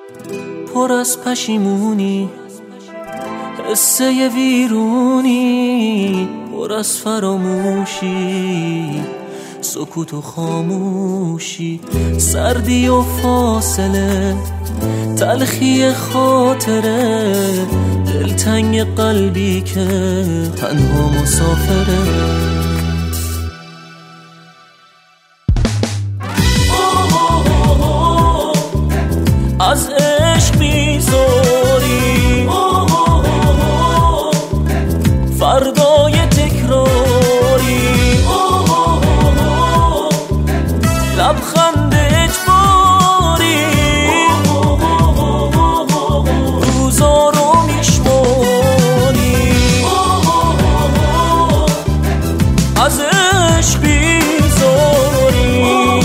پر از پشیمونی، قصه ویرونی، پر از فراموشی، سکوت و خاموشی، سردی و فاصله، تلخی خاطره، دلتنگ قلبی که تنها مسافره. از عشق بیزاری، فردای تکراری، لبخند اجباری، روزا رو میشماری. از عشق بیزاری،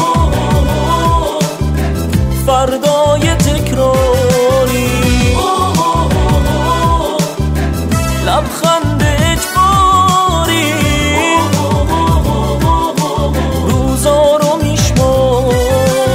فردای تکراری، لبخند اجباری، روزا رو میشماری.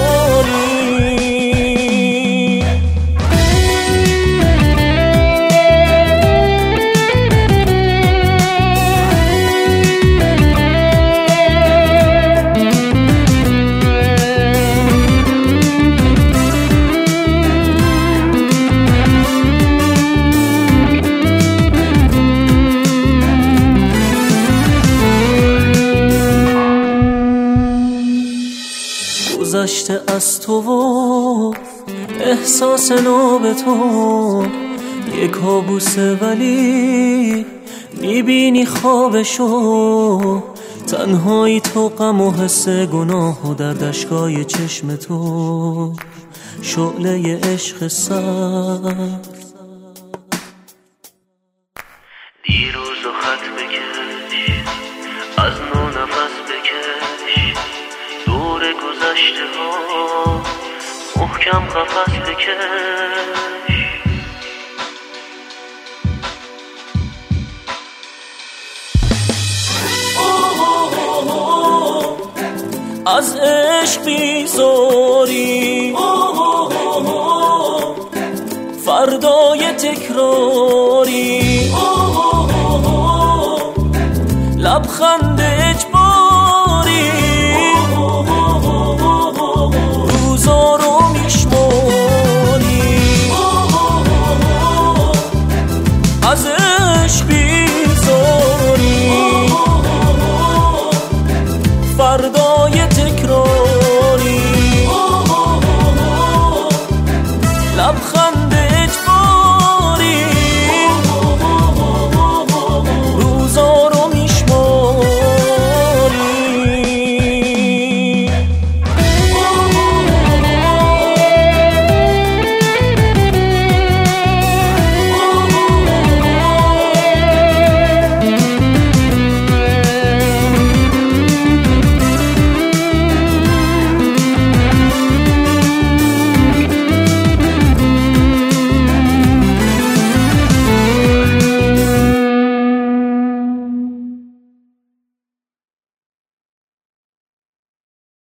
گذشته از تو و احساس نو به تو، یک کابوسه ولی میبینی خوابشو. تنهایی تو، غم و حس گناه و در دشگاه چشم تو، شعله عشق سر. دیروز و خط بکش، از نو نفس بکش، دور گذشته ها محکم قفس بکش. از عشق بیزاری، فردای تکراری، لبخند